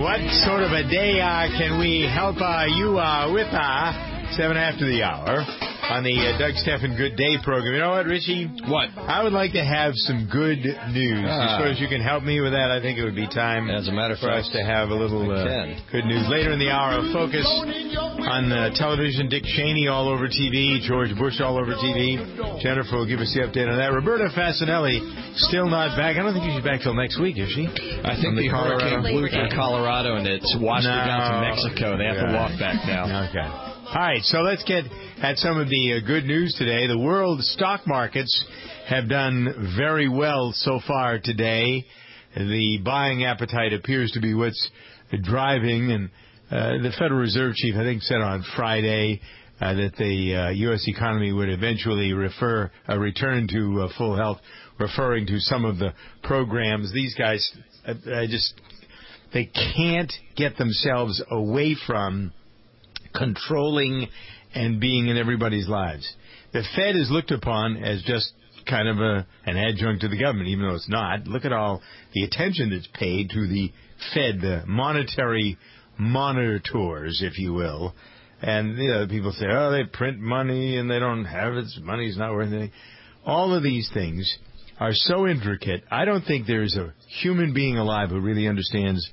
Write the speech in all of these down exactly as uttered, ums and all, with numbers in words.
What sort of a day uh, can we help uh, you uh, with? Uh, seven after the hour on the uh, Doug Stephan Good Day program. You know what, Richie? What? I would like to have some good news. Ah. As far as you can help me with that, I think it would be time As a matter of for fact, us to have a little uh, good news. Later in the hour, a focus on uh, television. Dick Cheney all over T V. George Bush all over T V. Jennifer will give us the update on that. Roberta Fasanelli still not back. I don't think she's back till next week, is she? I think the, the hurricane blew through Colorado and it's washed no. her down to Mexico. They have yeah. to walk back now. Okay. All right, so let's get at some of the uh, good news today. The world stock markets have done very well so far today. The buying appetite appears to be what's driving, and uh, the Federal Reserve Chief, I think, said on Friday uh, that the uh, U S economy would eventually refer uh, return to uh, full health, referring to some of the programs. These guys, I, I just, they can't get themselves away from controlling and being in everybody's lives. The Fed is looked upon as just kind of a, an adjunct to the government, even though it's not. Look at all the attention that's paid to the Fed, the monetary monitors, if you will. And you know, people say, oh, they print money and they don't have it. Money's not worth anything. All of these things are so intricate. I don't think there's a human being alive who really understands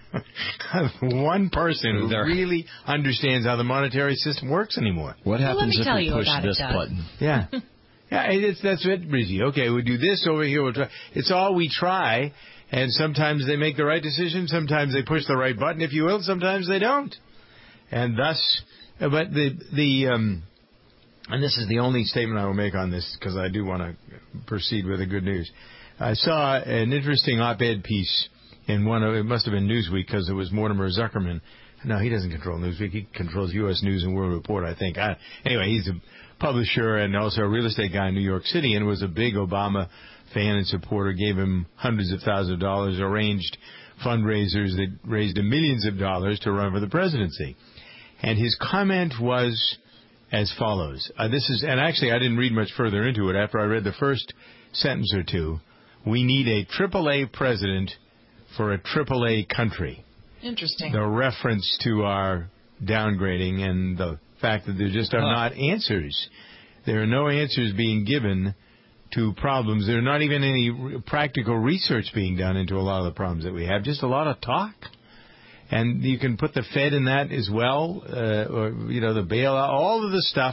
one person who there. really understands how the monetary system works anymore. What happens well, if we push this it, button? Yeah. Yeah, it's, that's it, Brizzy. Okay, we'll do this over here. We'll try. It's all we try, and sometimes they make the right decision, sometimes they push the right button, if you will, sometimes they don't. And thus, but the, the um, and this is the only statement I will make on this, because I do want to proceed with the good news. I saw an interesting op-ed piece in one of, it must have been Newsweek, because it was Mortimer Zuckerman. No, he doesn't control Newsweek. He controls U S News and World Report, I think. I, anyway, he's a publisher and also a real estate guy in New York City, and was a big Obama fan and supporter, gave him hundreds of thousands of dollars, arranged fundraisers that raised him millions of dollars to run for the presidency. And his comment was as follows. Uh, this is, and actually I didn't read much further into it. After I read the first sentence or two, we need a triple A president for a triple A country. Interesting. The reference to our downgrading and the fact that there just are huh. not answers. There are no answers being given to problems. There are not even any practical research being done into a lot of the problems that we have. Just a lot of talk. And you can put the Fed in that as well, uh, or, you know, the bailout, all of the stuff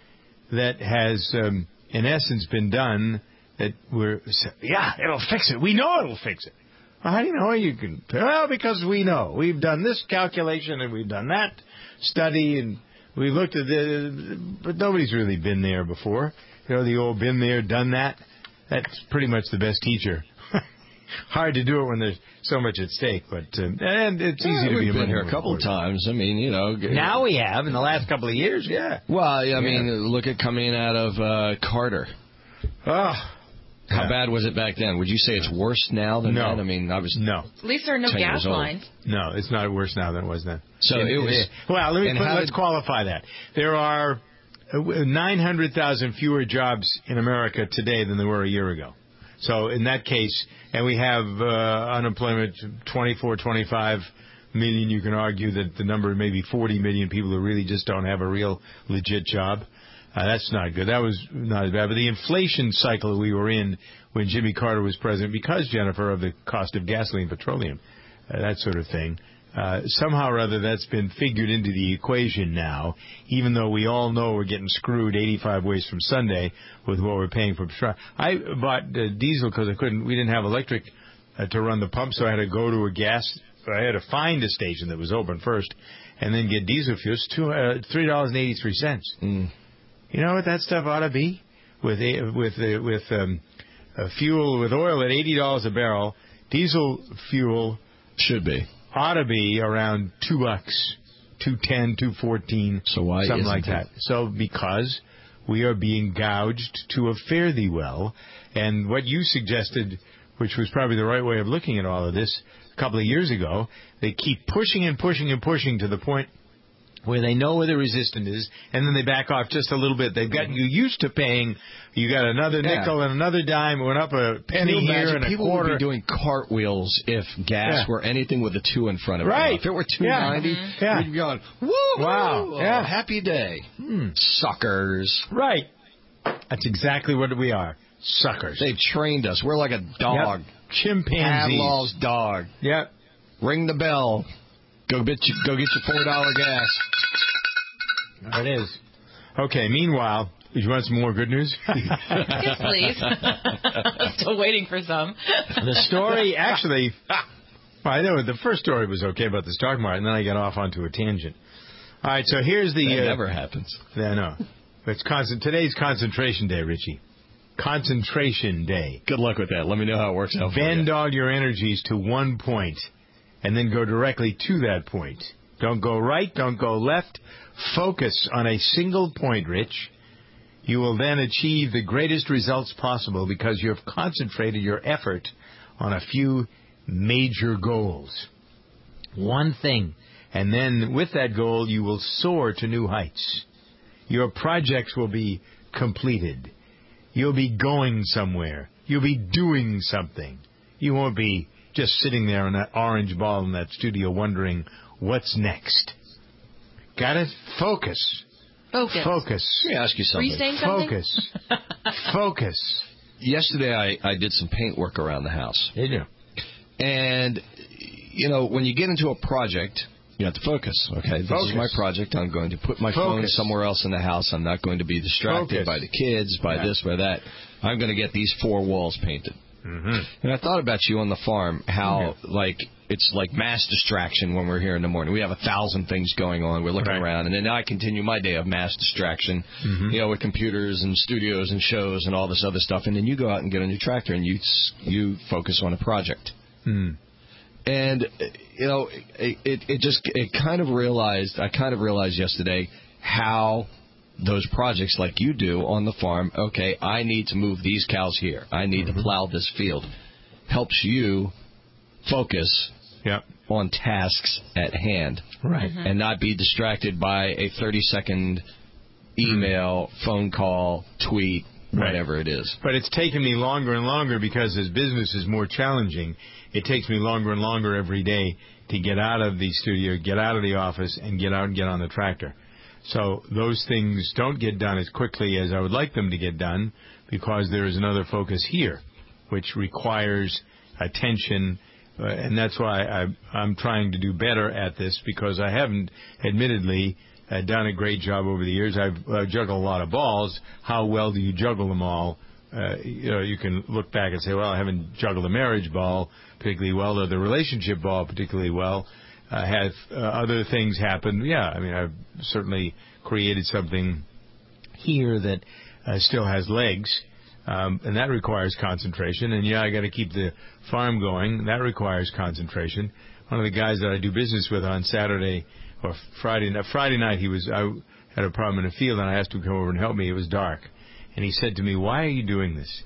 that has, um, in essence, been done that we're, yeah, it'll fix it. We know it'll fix it. Well, how do you know you can? Well, because we know. We've done this calculation and we've done that study and we looked at it, but nobody's really been there before. You know, the old been there, done that. That's pretty much the best teacher. Hard to do it when there's so much at stake, but uh, and it's yeah, easy to be a been here a reporter. couple of times. I mean, you know. Now we have in the last couple of years, yeah. Well, I yeah. mean, look at coming out of uh, Carter. Oh. How yeah. bad was it back then? Would you say it's worse now than no. then? I mean, I was no. At least there are no gas lines. No, it's not worse now than it was then. So and, it was. Well, let me put, let's did, qualify that. There are nine hundred thousand fewer jobs in America today than there were a year ago. So in that case, and we have uh, unemployment twenty-four, twenty-five million. You can argue that the number may be forty million people who really just don't have a real legit job. Uh, that's not good. That was not as bad. But the inflation cycle we were in when Jimmy Carter was president, because, Jennifer, of the cost of gasoline and petroleum, uh, that sort of thing, uh, somehow or other that's been figured into the equation now, even though we all know we're getting screwed eighty-five ways from Sunday with what we're paying for petrol. I bought uh, diesel because I couldn't, we didn't have electric uh, to run the pump, so I had to go to a gas, I had to find a station that was open first and then get diesel fuel. It's two, uh, three dollars and eighty-three cents. Mm. You know what that stuff ought to be? With with uh, with um, uh, fuel, with oil at eighty dollars a barrel, diesel fuel should be ought to be around two bucks, two ten, two fourteen, so why something like it? that. So because we are being gouged to a fare thee well, and what you suggested, which was probably the right way of looking at all of this, a couple of years ago, they keep pushing and pushing and pushing to the point where they know where the resistance is, and then they back off just a little bit. They've gotten you used to paying. You got another yeah. nickel and another dime. It went up a penny here and a people quarter. People would be doing cartwheels if gas yeah. were anything with a two in front of it. Right. If it were two ninety, yeah. yeah. we'd be going, woo! Wow. Oh, yeah. Happy day. Hmm. Suckers. Right. That's exactly what we are. Suckers. They've trained us. We're like a dog. Yep. Chimpanzees. Pavlov's dog. Yep. Ring the bell. Go get you, go get your four dollar gas. There it is. Okay, meanwhile, do you want some more good news? Yes, please. I'm still waiting for some. The story, actually, I know the first story was okay about the stock market, and then I got off onto a tangent. All right, so here's the... That uh, never happens. Yeah, no. It's concent- today's concentration day, Richie. Concentration day. Good luck with that. Let me know how it works out. Bend all your energies to one point, and then go directly to that point. Don't go right, don't go left. Focus on a single point, Rich. You will then achieve the greatest results possible because you have concentrated your effort on a few major goals. One thing. And then with that goal, you will soar to new heights. Your projects will be completed. You'll be going somewhere. You'll be doing something. You won't be just sitting there on that orange ball in that studio wondering what's next. Got it? Focus. Focus. Focus. Let me ask you something. Were you saying something? Focus. Focus. Yesterday I, I did some paint work around the house. Did you? And, you know, when you get into a project, you have to focus. Okay, this focus. is my project. I'm going to put my focus. phone somewhere else in the house. I'm not going to be distracted focus. by the kids, by yeah. this, by that. I'm going to get these four walls painted. Mm-hmm. And I thought about you on the farm, how, mm-hmm. like, it's like mass distraction when we're here in the morning. We have a thousand things going on. We're looking right. around. And then I continue my day of mass distraction, mm-hmm. you know, with computers and studios and shows and all this other stuff. And then you go out and get on your tractor and you you focus on a project. Mm. And, you know, it, it, it just, it kind of realized, I kind of realized yesterday how those projects like you do on the farm, okay, I need to move these cows here. I need mm-hmm. to plow this field. Helps you focus yep. on tasks at hand. Right. Mm-hmm. And not be distracted by a thirty-second email, mm-hmm. phone call, tweet, whatever right. it is. But it's taken me longer and longer because as business is more challenging, it takes me longer and longer every day to get out of the studio, get out of the office, and get out and get on the tractor. So those things don't get done as quickly as I would like them to get done because there is another focus here, which requires attention, uh, and that's why I, I'm trying to do better at this because I haven't, admittedly, uh, done a great job over the years. I've uh, juggled a lot of balls. How well do you juggle them all? Uh, you know, you can look back and say, well, I haven't juggled a marriage ball particularly well or the relationship ball particularly well. Uh, have uh, other things happen? Yeah, I mean, I've certainly created something here that uh, still has legs, um, and that requires concentration. And, yeah, I got to keep the farm going. That requires concentration. One of the guys that I do business with on Saturday or Friday, Friday night, he was I had a problem in the field, and I asked him to come over and help me. It was dark. And he said to me, why are you doing this?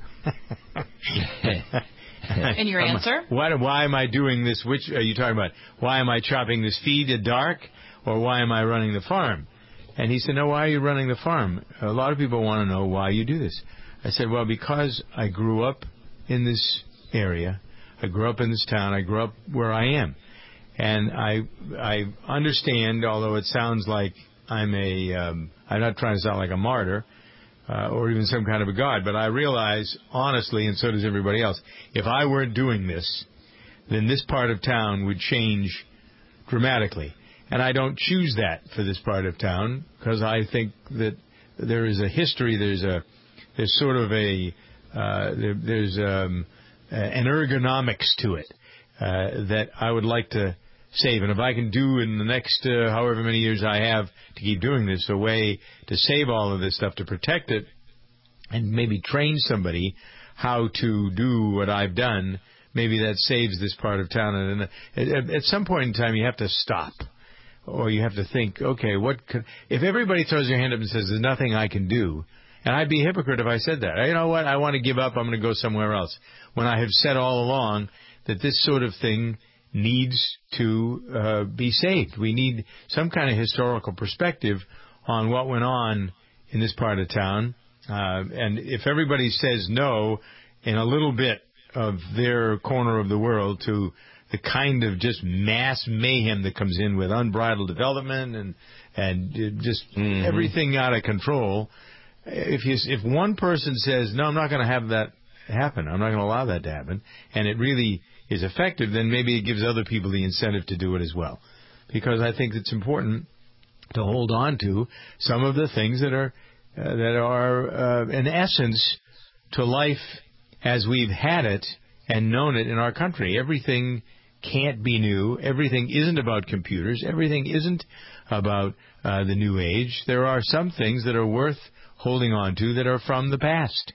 And your answer? Why, why am I doing this? Which are you talking about? Why am I chopping this feed at dark? Or why am I running the farm? And he said, no, why are you running the farm? A lot of people want to know why you do this. I said, well, because I grew up in this area. I grew up in this town. I grew up where I am. And I I understand, although it sounds like I'm a, um, I'm not trying to sound like a martyr, Uh, or even some kind of a god. But I realize, honestly, and so does everybody else, if I weren't doing this, then this part of town would change dramatically. And I don't choose that for this part of town because I think that there is a history, there's a, there's sort of a, uh, there, there's um, an ergonomics to it uh, that I would like to save. And if I can do in the next uh, however many years I have to keep doing this, a way to save all of this stuff, to protect it, and maybe train somebody how to do what I've done, maybe that saves this part of town. And at, at some point in time, you have to stop. Or you have to think, okay, what could... If everybody throws their hand up and says, there's nothing I can do, and I'd be a hypocrite if I said that. You know what? I want to give up. I'm going to go somewhere else. When I have said all along that this sort of thing needs to uh, be saved. We need some kind of historical perspective on what went on in this part of town. Uh, and if everybody says no in a little bit of their corner of the world to the kind of just mass mayhem that comes in with unbridled development and and just mm-hmm. everything out of control, if you, if one person says, no, I'm not going to have that happen, I'm not going to allow that to happen, and it really is effective, then maybe it gives other people the incentive to do it as well. Because I think it's important to hold on to some of the things that are uh, that are uh, in essence to life as we've had it and known it in our country. Everything can't be new. Everything isn't about computers. Everything isn't about uh, the new age. There are some things that are worth holding on to that are from the past.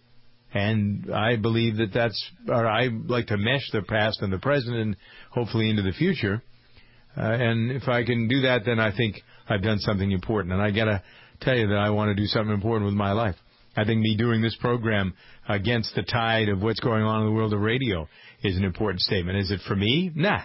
And I believe that that's, or I like to mesh the past and the present and hopefully into the future. Uh, and if I can do that, then I think I've done something important. And I got to tell you that I want to do something important with my life. I think me doing this program against the tide of what's going on in the world of radio is an important statement. Is it for me? Nah.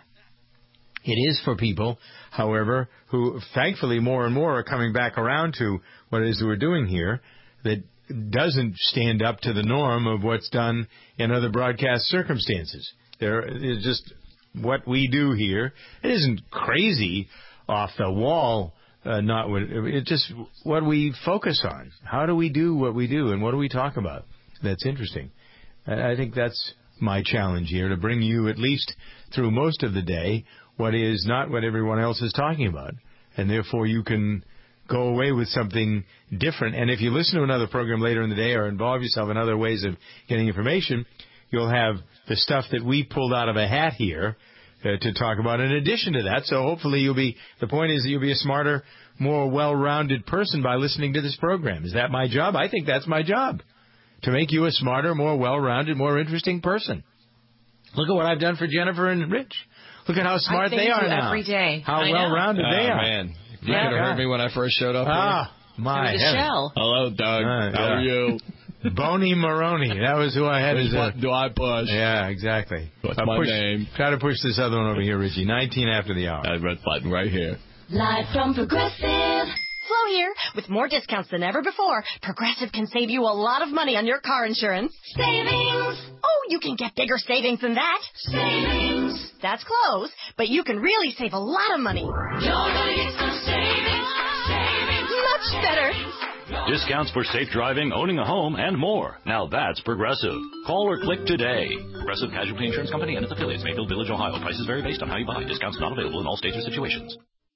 It is for people, however, who thankfully more and more are coming back around to what it is that we're doing here that doesn't stand up to the norm of what's done in other broadcast circumstances. There is just what we do here. It isn't crazy off the wall. Uh, not what it's just what we focus on. How do we do what we do, and what do we talk about? That's interesting. I think that's my challenge here, to bring you at least through most of the day what is not what everyone else is talking about, and therefore you can go away with something different. And if you listen to another program later in the day or involve yourself in other ways of getting information, you'll have the stuff that we pulled out of a hat here Uh, to talk about in addition to that. So hopefully you'll be, the point is that you'll be a smarter, more well-rounded person by listening to this program. Is that my job? I think that's my job, to make you a smarter, more well-rounded, more interesting person. Look at what I've done for Jennifer and Rich. Look at how smart they are now. Every day. How well-rounded oh, they are. Man. You yeah. could have heard me when I first showed up ah, here. My the heaven. shell. Hello, Doug. Uh, uh, How yeah. are you? Boney Maroney. That was who I had Which as a... button do I push? Yeah, exactly. What's uh, my push, name? Try to push this other one over here, Richie. nineteen after the hour. That red button right here. Live from Progressive. Flo here. With more discounts than ever before, Progressive can save you a lot of money on your car insurance. Savings! Oh, you can get bigger savings than that. Savings! That's close, but you can really save a lot of money. You're gonna get some savings. Savings! Much better. Discounts for safe driving, owning a home, and more. Now that's Progressive. Call or click today. Progressive Casualty Insurance Company and its affiliates, Mayfield Village, Ohio. Prices vary based on how you buy. Discounts not available in all states or situations.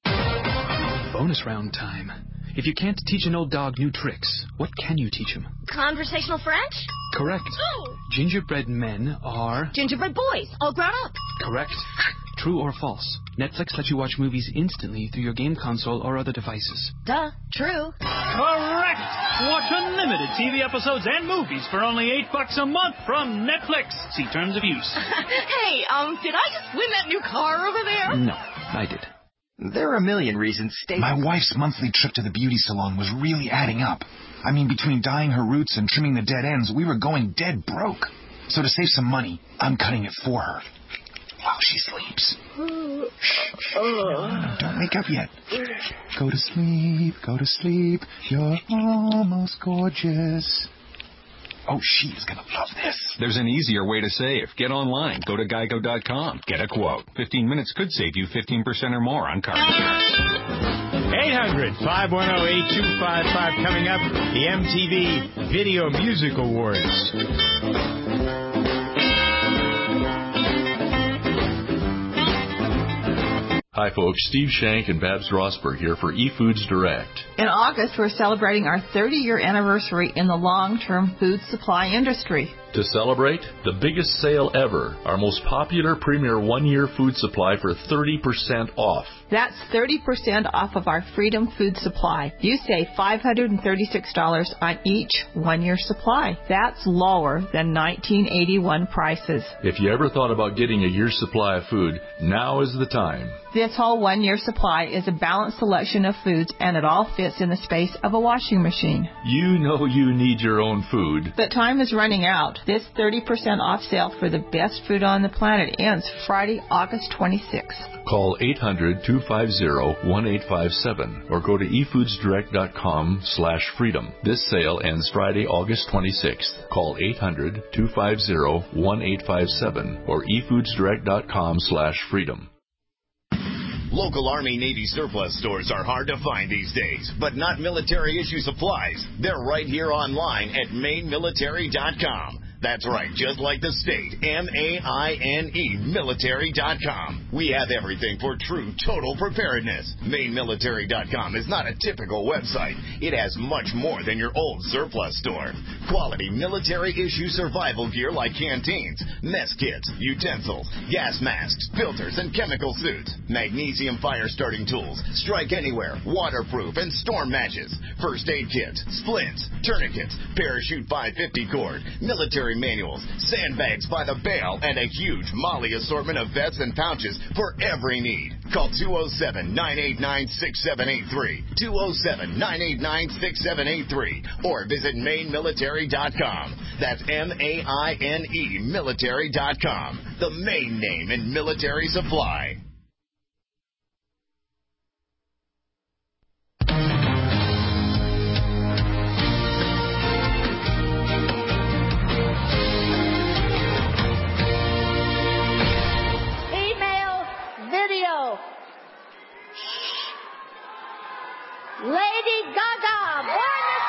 Bonus round time. If you can't teach an old dog new tricks, what can you teach him? Conversational French? Correct. Oh. Gingerbread men are... Gingerbread boys, all grown up. Correct. True or false? Netflix lets you watch movies instantly through your game console or other devices. Duh, true. Correct! Watch unlimited T V episodes and movies for only eight bucks a month from Netflix. See terms of use. Hey, um, did I just win that new car over there? No, I did. There are a million reasons state... My wife's monthly trip to the beauty salon was really adding up. I mean, between dyeing her roots and trimming the dead ends, we were going dead broke. So to save some money, I'm cutting it for her. While she sleeps. Shh, no, don't wake up yet. Go to sleep, go to sleep. You're almost gorgeous. Oh, she's going to love this. There's an easier way to save. Get online. Go to geico dot com. Get a quote. fifteen minutes could save you fifteen percent or more on car insurance. eight hundred, five one zero, eight two five five. Coming up, the M T V Video Music Awards. Hi, folks. Steve Shank and Babs Rosberg here for eFoods Direct. In August, we're celebrating our thirty-year anniversary in the long-term food supply industry. To celebrate, the biggest sale ever, our most popular premier one-year food supply for thirty percent off. That's thirty percent off of our Freedom Food Supply. You save five hundred thirty-six dollars on each one-year supply. That's lower than nineteen eighty-one prices. If you ever thought about getting a year's supply of food, now is the time. This whole one-year supply is a balanced selection of foods, and it all fits in the space of a washing machine. You know you need your own food. But time is running out. This thirty percent off sale for the best food on the planet ends Friday, August twenty-sixth. Call eight hundred, two five zero, one eight five seven or go to e foods direct dot com slash freedom. This sale ends Friday, August twenty-sixth. Call eight hundred, two five zero, one eight five seven or e foods direct dot com slash freedom. Local Army Navy surplus stores are hard to find these days, but not military issue supplies. They're right here online at maine military dot com. That's right, just like the state, M A I N E, military dot com. We have everything for true total preparedness. maine military dot com is not a typical website. It has much more than your old surplus store. Quality military-issue survival gear like canteens, mess kits, utensils, gas masks, filters, and chemical suits, magnesium fire-starting tools, strike anywhere, waterproof, and storm matches, first aid kits, splints, tourniquets, parachute five fifty cord, military manuals, sandbags by the bale, and a huge Molly assortment of vests and pouches for every need. Call two oh seven, nine eight nine, six seven eight three, two oh seven, nine eight nine, six seven eight three, or visit maine military dot com. That's M A I N E, military dot com, the main name in military supply. Lady Gaga, born this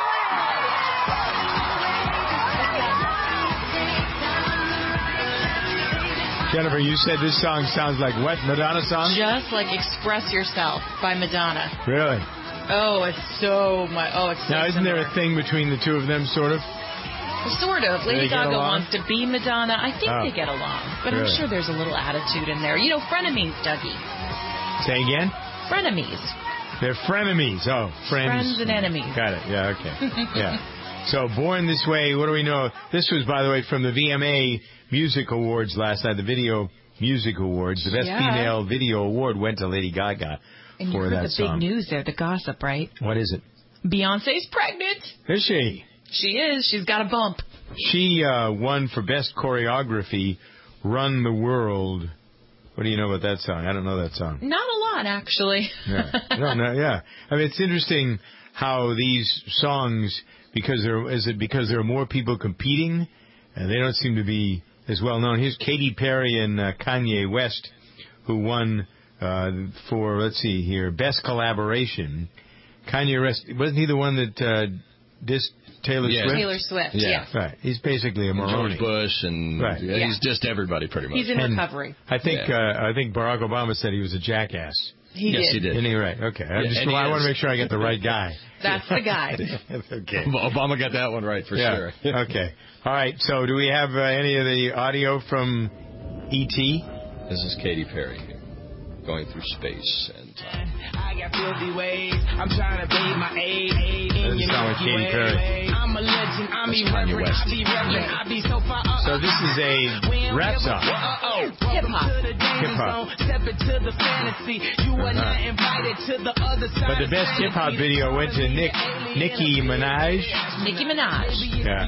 way. Jennifer, you said this song sounds like what? Madonna song? Just like Express Yourself by Madonna. Really? Oh, it's so much. Oh, it's so Now, isn't similar. there a thing between the two of them, sort of? Sort of. Lady get Gaga along? wants to be Madonna. I think Oh. they get along. But Really? I'm sure there's a little attitude in there. You know, frenemies, Dougie. Say again? Frenemies. They're frenemies. Oh, friends. Friends and enemies. Got it. Yeah, okay. Yeah. So, Born This Way, what do we know? This was, by the way, from the V M A Music Awards last night, the Video Music Awards. The Best Yeah. Female Video Award went to Lady Gaga And you for heard that the song. big news there, the gossip, right? What is it? Beyonce's pregnant. Is she? She is. She's got a bump. She uh, won for Best Choreography, Run the World. What do you know about that song? I don't know that song. Not a lot, actually. Yeah. No, no, yeah. I mean, it's interesting how these songs, because there is it because there are more people competing, and they don't seem to be as well known. Here's Katy Perry and uh, Kanye West, who won uh, for, let's see here, Best Collaboration. Kanye West, wasn't he the one that uh, dissed Taylor Yeah. Swift? Taylor Swift, yeah. Yeah. Right. He's basically a And Moroni. George Bush, and Right. yeah, Yeah. he's just everybody pretty much. He's in And recovery. I think Yeah. uh, I think Barack Obama said he was a jackass. He yes, did. he did. Isn't he right? Okay. I Yeah, just and he I want is. to make sure I get the right guy. That's the guy. Okay. Obama got that one right for Yeah. sure. Okay. All right. So, do we have uh, any of the audio from E T? This is Katy Perry here, going through space and time. I got filthy ways. I'm trying to bathe my aid. aid in Doesn't your sound like Milky Katy Way. Perry. I'm a legend. I'm That's Kanye irreverent. West. I be reverent. I be so far up. So, this is a rap song. Hip hop. Hip hop. Step into the fantasy. You are not invited to the other side. But the best hip hop video went to Nick Nicki Minaj. Nicki Minaj. Yeah.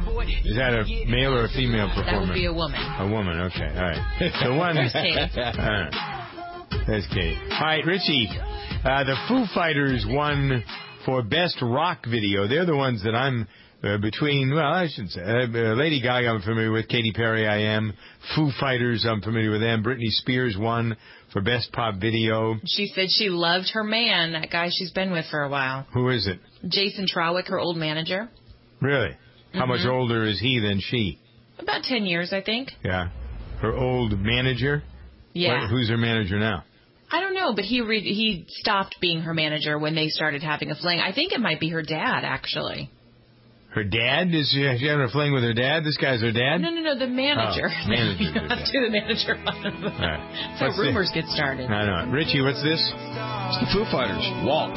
Is that a male or a female That performer? would be a woman. A woman. Okay. All right. The one. There's Katy. All right. There's Katy. All right, Richie. Uh, the Foo Fighters won for best rock video. They're the ones that I'm uh, between. Well, I shouldn't say. Uh, uh, Lady Gaga, I'm familiar with. Katy Perry, I am. Foo Fighters, I'm familiar with them. Britney Spears won for best pop video. She said she loved her man, that guy she's been with for a while. Who is it? Jason Trawick, her old manager. Really? How much Mhm. older is he than she? About ten years, I think. Yeah. Her old manager? Yeah. What, who's her manager now? I don't know, but he re- he stopped being her manager when they started having a fling. I think it might be her dad, actually. Her dad? Is she, is she having a fling with her dad? This guy's her dad? No, no, no, the manager. Oh, manager, You have to do the manager. All right. So What's rumors this? get started. I know. Richie, what's this? It's the Foo Fighters. Walk.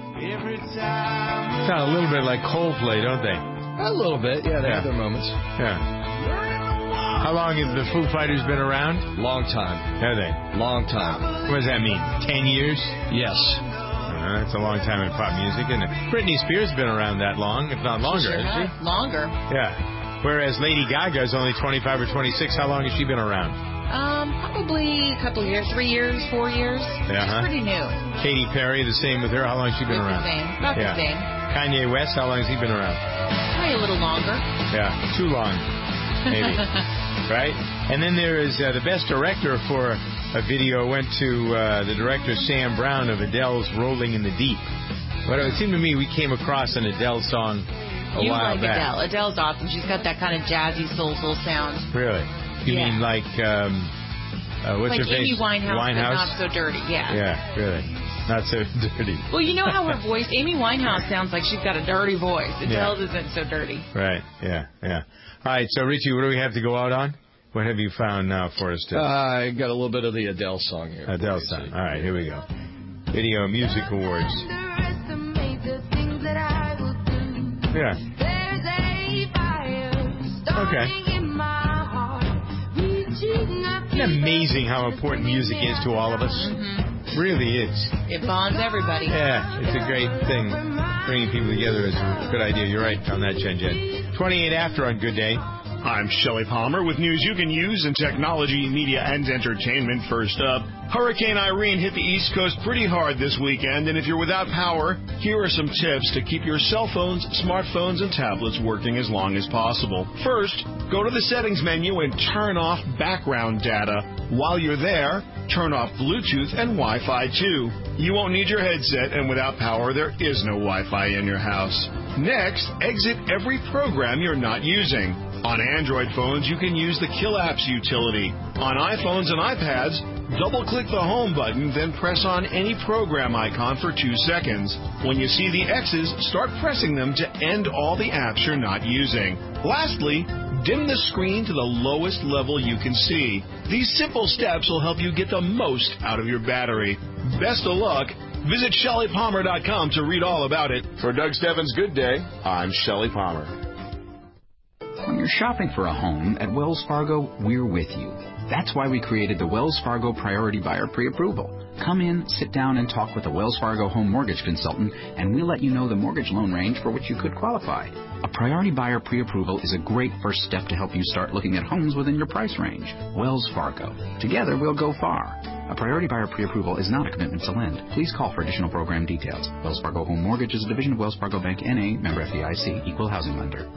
Sound a little bit like Coldplay, don't they? A little bit. Yeah, they Yeah. have their moments. Yeah. How long have the Foo Fighters been around? Long time. Have they? Long time. What does that mean? Ten years? Yes. Uh, that's a long time in pop music, isn't it? Britney Spears has been around that long, if not longer, Sure hasn't has. Longer. she? Yeah. Whereas Lady Gaga is only twenty-five or twenty-six. How long has she been around? Um, probably a couple of years, three years, four years. Yeah, She's huh? pretty new. Katy Perry, the same with her. How long has she been It's around? the same. About yeah. the same. Kanye West, how long has he been around? Probably a little longer. Yeah, too long, maybe. Right? And then there is uh, the best director for a video went to uh, the director Sam Brown of Adele's Rolling in the Deep. But it seemed to me we came across an Adele song a you while like back. Adele. Adele's awesome. She's got that kind of jazzy, soulful sound. Really? You Yeah. mean like, um, uh, what's like her Amy face? Winehouse, Winehouse? but not so dirty. Yeah. Yeah, really. Not so dirty. Well, you know how her voice, Amy Winehouse sounds like she's got a dirty voice. Adele's Yeah. isn't so dirty. Right, yeah, yeah. All right, so Richie, what do we have to go out on? What have you found now for us? To... Uh, I got a little bit of the Adele song here. Adele song. All right, here we go. Video Music Awards. Yeah. Okay. Isn't it amazing how important music is to all of us? Mm-hmm. Really is. It bonds everybody. Yeah, it's a great thing. Bringing people together is a good idea. You're right on that, Jen Jen. twenty-eight after on Good Day. I'm Shelley Palmer with news you can use in technology, media, and entertainment. First up, Hurricane Irene hit the East Coast pretty hard this weekend, and if you're without power, here are some tips to keep your cell phones, smartphones, and tablets working as long as possible. First, go to the settings menu and turn off background data. While you're there, turn off Bluetooth and Wi-Fi too. You won't need your headset, and without power, there is no Wi-Fi in your house. Next, exit every program you're not using. On Android phones, you can use the Kill Apps utility. On iPhones and iPads, double-click the Home button, then press on any program icon for two seconds. When you see the X's, start pressing them to end all the apps you're not using. Lastly, dim the screen to the lowest level you can see. These simple steps will help you get the most out of your battery. Best of luck. Visit Shelley Palmer dot com to read all about it. For Doug Stebbins' Good Day, I'm Shelley Palmer. When you're shopping for a home, at Wells Fargo, we're with you. That's why we created the Wells Fargo Priority Buyer Pre-Approval. Come in, sit down, and talk with a Wells Fargo home mortgage consultant, and we'll let you know the mortgage loan range for which you could qualify. A Priority Buyer Pre-Approval is a great first step to help you start looking at homes within your price range. Wells Fargo. Together, we'll go far. A Priority Buyer Pre-Approval is not a commitment to lend. Please call for additional program details. Wells Fargo Home Mortgage is a division of Wells Fargo Bank, N A, member F D I C, equal housing lender.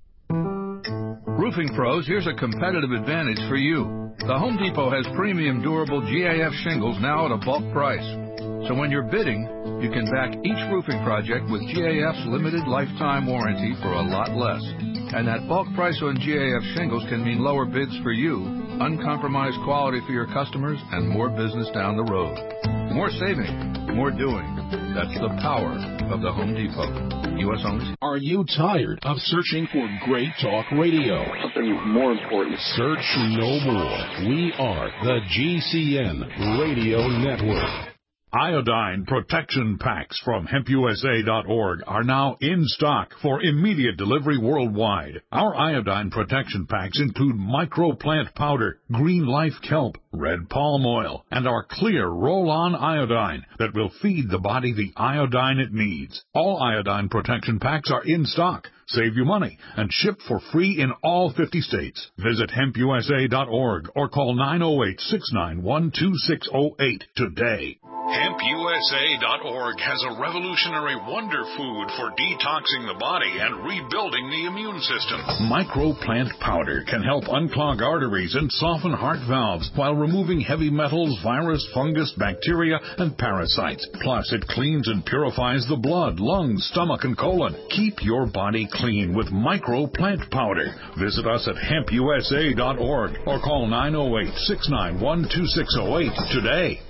Roofing pros, here's a competitive advantage for you. The Home Depot has premium durable G A F shingles now at a bulk price. So when you're bidding, you can back each roofing project with G A F's limited lifetime warranty for a lot less. And that bulk price on G A F shingles can mean lower bids for you, uncompromised quality for your customers, and more business down the road. More saving, more doing. That's the power of the Home Depot. U S only. Are you tired of searching for great talk radio? Something more important. Search no more. We are the G C N Radio Network. Iodine protection packs from hemp U S A dot org are now in stock for immediate delivery worldwide. Our iodine protection packs include microplant powder, green life kelp, red palm oil, and our clear roll-on iodine that will feed the body the iodine it needs. All iodine protection packs are in stock. Save you money and ship for free in all fifty states. Visit hemp U S A dot org or call nine oh eight, six nine one, two six oh eight today. hemp U S A dot org has a revolutionary wonder food for detoxing the body and rebuilding the immune system. Microplant powder can help unclog arteries and soften heart valves while removing heavy metals, virus, fungus, bacteria, and parasites. Plus, it cleans and purifies the blood, lungs, stomach, and colon. Keep your body clean with Microplant powder. Visit us at hemp U S A dot org or call nine oh eight, six nine one, two six oh eight today.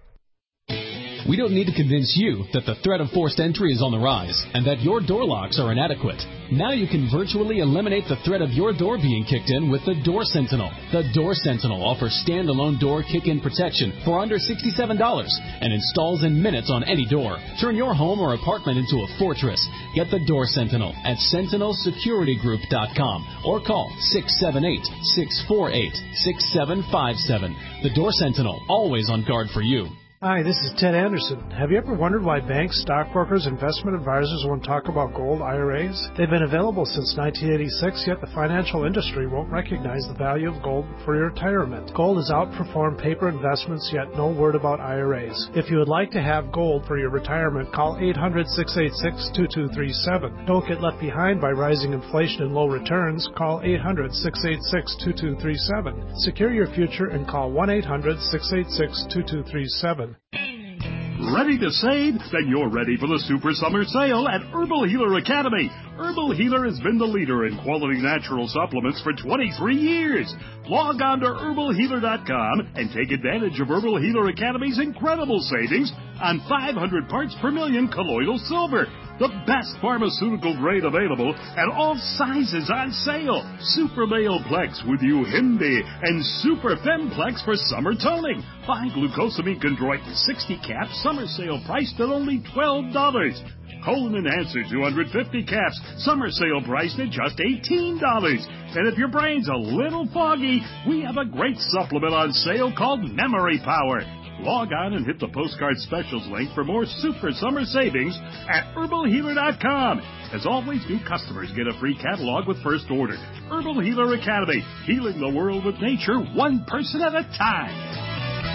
We don't need to convince you that the threat of forced entry is on the rise and that your door locks are inadequate. Now you can virtually eliminate the threat of your door being kicked in with the Door Sentinel. The Door Sentinel offers standalone door kick-in protection for under sixty-seven dollars and installs in minutes on any door. Turn your home or apartment into a fortress. Get the Door Sentinel at sentinel security group dot com or call six seven eight, six four eight, six seven five seven. The Door Sentinel, always on guard for you. Hi, this is Ted Anderson. Have you ever wondered why banks, stockbrokers, investment advisors won't talk about gold I R As? They've been available since nineteen eighty-six, yet the financial industry won't recognize the value of gold for your retirement. Gold has outperformed paper investments, yet no word about I R As. If you would like to have gold for your retirement, call eight hundred, six eight six, two two three seven. Don't get left behind by rising inflation and low returns. Call eight hundred, six eight six, two two three seven. Secure your future and call one eight hundred, six eight six, two two three seven. Ready to save? Then you're ready for the Super Summer Sale at Herbal Healer Academy. Herbal Healer has been the leader in quality natural supplements for twenty-three years. Log on to herbal healer dot com and take advantage of Herbal Healer Academy's incredible savings on five hundred parts per million colloidal silver. The best pharmaceutical grade available and all sizes on sale. Super Male Plex with Uhimbi and Super Femplex for summer toning. Buy glucosamine chondroitin sixty caps, summer sale priced at only twelve dollars. Colon Enhancer two hundred fifty caps, summer sale priced at just eighteen dollars. And if your brain's a little foggy, we have a great supplement on sale called Memory Power. Log on and hit the postcard specials link for more super summer savings at herbal healer dot com. As always, new customers get a free catalog with first order. Herbal Healer Academy, healing the world with nature one person at a time.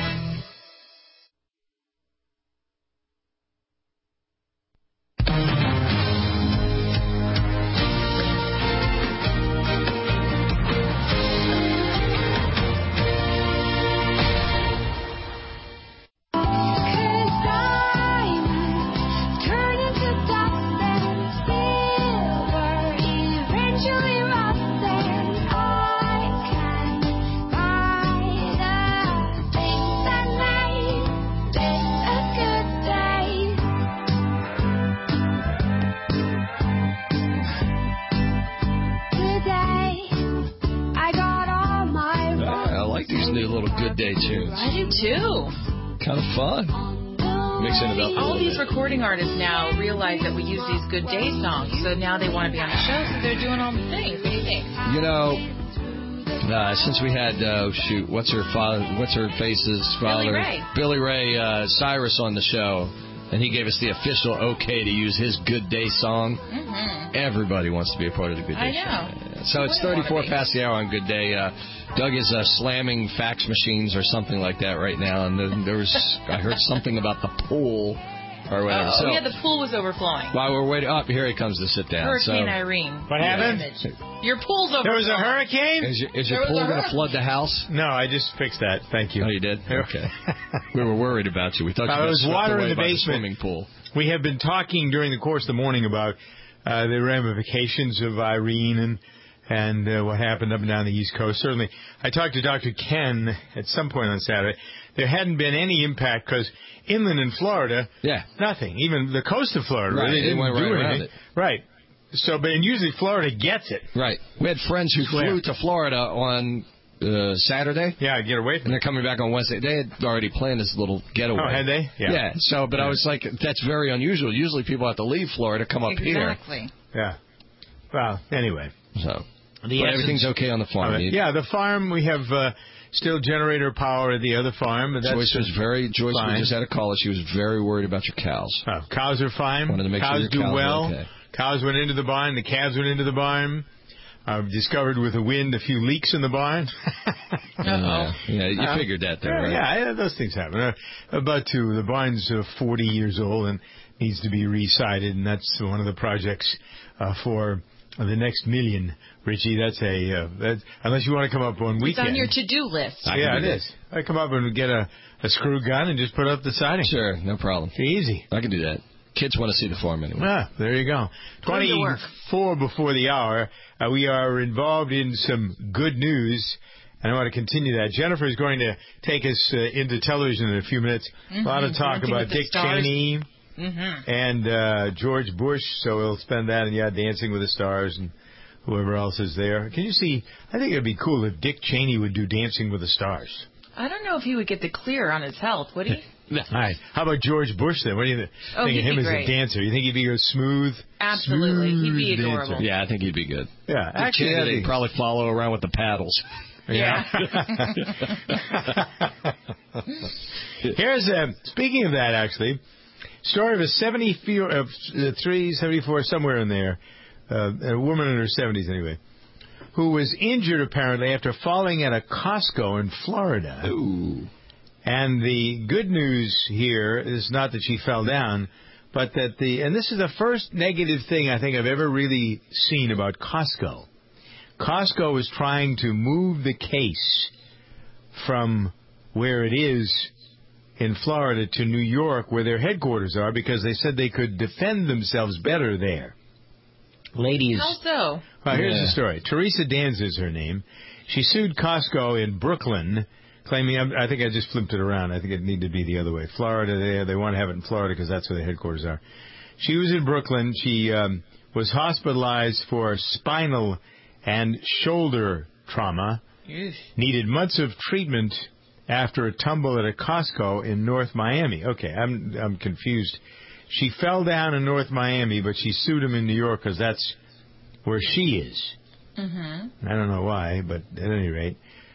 Recording artists now realize that we use these good day songs, so now they want to be on the show, so they're doing all the things. What do you think? You know, uh, since we had uh, shoot, what's her father, what's her face's father, Billy Ray, Billy Ray uh, Cyrus on the show, and he gave us the official okay to use his Good Day song. Mm-hmm. Everybody wants to be a part of the Good Day I know. show. So it's thirty-four past the hour on Good Day. Uh, Doug is uh, slamming fax machines or something like that right now, and then there was I heard something about the pool. Or whatever. Oh, so, yeah, the pool was overflowing. While we're waiting, up oh, here he comes to sit down. Hurricane so, Irene. What happened? Your pool's overflowing. There was a hurricane? Is your, is your pool going to flood the house? No, I just fixed that. Thank you. Oh, you did? Okay. We were worried about you. We thought you uh, were was water in the by basement. The swimming pool. We have been talking during the course of the morning about uh, the ramifications of Irene and and uh, what happened up and down the East Coast. Certainly, I talked to Doctor Ken at some point on Saturday. There hadn't been any impact because inland in Florida, yeah, nothing. Even the coast of Florida, right. really They didn't went do right anything. It. Right. So, but and usually Florida gets it. Right. We had friends who flew to Florida on uh, Saturday. Yeah, get away from And they're coming back on Wednesday. They had already planned this little getaway. Oh, had they? Yeah. Yeah. So, but yeah. I was like, that's very unusual. Usually people have to leave Florida, come up exactly. here. Exactly. Yeah. Well, anyway. So, the but everything's okay on the farm. Uh, yeah, the farm, we have uh, still generator power at the other farm. But that's Joyce was very, Joyce fine. we just had a call. She was very worried about your cows. Oh, cows are fine. Wanted to make cows sure do cows well. Okay. Cows went into the barn. The calves went into the barn. I've discovered with the wind a few leaks in the barn. yeah, yeah, you uh, figured that there, right? Yeah, yeah, those things happen. Uh, about two. The barn's uh, forty years old and needs to be re-sided, and that's one of the projects uh, for the next million. Richie, that's a uh, that's, unless you want to come up on weekend. It's on your to-do list. I yeah, it is. I come up and get a, a screw gun and just put up the siding. Sure, no problem. It's easy. I can do that. Kids want to see the farm anyway. Ah, there you go. twenty-four before the hour. Uh, we are involved in some good news, and I want to continue that. Jennifer is going to take us uh, into television in a few minutes. Mm-hmm. A lot of talk Dancing about Dick stars. Cheney mm-hmm. and uh, George Bush, so we'll spend that and, yeah, Dancing with the Stars and whoever else is there. Can you see? I think it would be cool if Dick Cheney would do Dancing with the Stars. I don't know if he would get the clear on his health, would he? All right. How about George Bush then? What do you think, oh, think of him as great. a dancer? You think he'd be a smooth? Absolutely. Smooth he'd be adorable. dancer. Yeah, I think he'd be good. Yeah. Actually, yeah, they'd probably follow around with the paddles. Yeah. Here's a, speaking of that, actually, story of a seventy-three, seventy-four, somewhere in there, uh, a woman in her seventies anyway, who was injured apparently after falling at a Costco in Florida. Ooh. And the good news here is not that she fell down, but that the, and this is the first negative thing I think I've ever really seen about Costco. Costco is trying to move the case from where it is in Florida to New York, where their headquarters are, because they said they could defend themselves better there. Ladies. How so? Well, here's Yeah. the story. Teresa Danz is her name. She sued Costco in Brooklyn, claiming, I think I just flipped it around. I think it needed to be the other way. Florida, they, they want to have it in Florida because that's where the headquarters are. She was in Brooklyn. She um, was hospitalized for spinal and shoulder trauma, Eesh. needed months of treatment after a tumble at a Costco in North Miami. Okay, I'm I'm confused. She fell down in North Miami, but she sued him in New York because that's where she is. Mm-hmm. I don't know why, but at any rate.